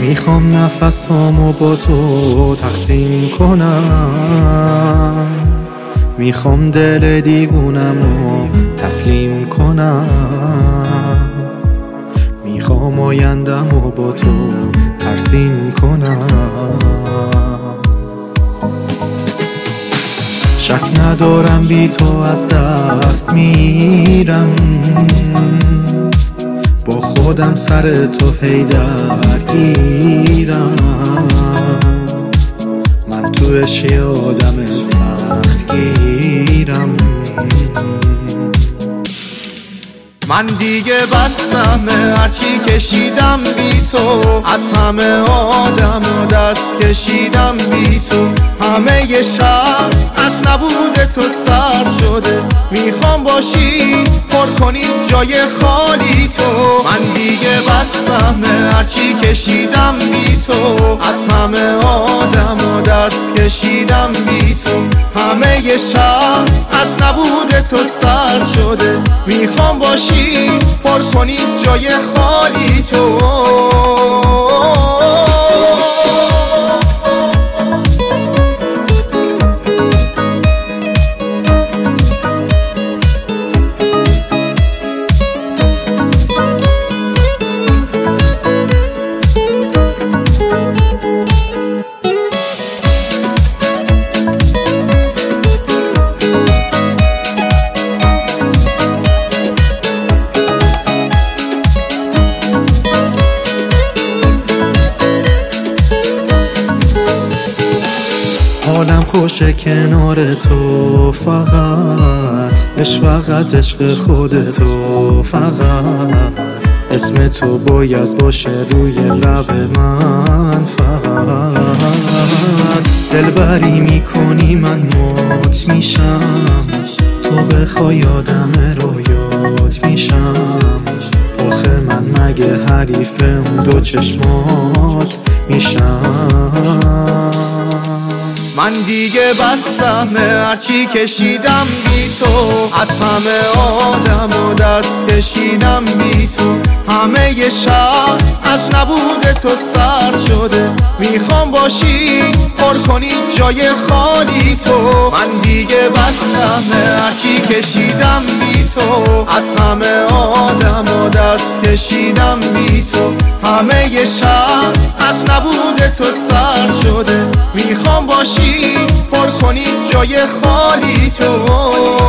میخوام نفسامو با تو تقسیم کنم، میخوام دل دیوونمو تسلیم کنم، میخوام آیندمو با تو ترسیم کنم. شک ندارم بی تو از دست میرم، با خودم سر تو هی درگیرم، من تو عشق آدم سخت گیرم. من دیگه بسمه هرچی کشیدم بی تو، از همه آدم و دست کشیدم بی تو، همه ی شهر از نبود تو سر شده، میخوام باشی پر کنی جای خالی تو. من دیگه بسمه هرچی کشیدم بی تو، از همه آدم و دست کشیدم بی تو، همه ی شهر از نبود تو سر شده، میخوام باشی پر کنی جای خالی تو. حالم خوشه کنار تو، فقط عشق خودتو، فقط اسم تو باید باشه روی لب من، فقط دلبری میکنی من مات میشم، تو بخوای آدم رویات میشم، آخه من مگه حریف اون دو چشمات میشم. من دیگه بسمه هرچی کشیدم بی تو، از همه آدم و دست کشیدم بی تو، همه ی شهر از نبود تو سر شده، میخوام باشی پر کنی جای خالی تو. من دیگه بسمه هرچی کشیدم بی تو، از همه آدم و دست کشیدم بی تو، همه ی شهر از نبود تو سر شده، میخوام باشی پر کنی جای خالی تو.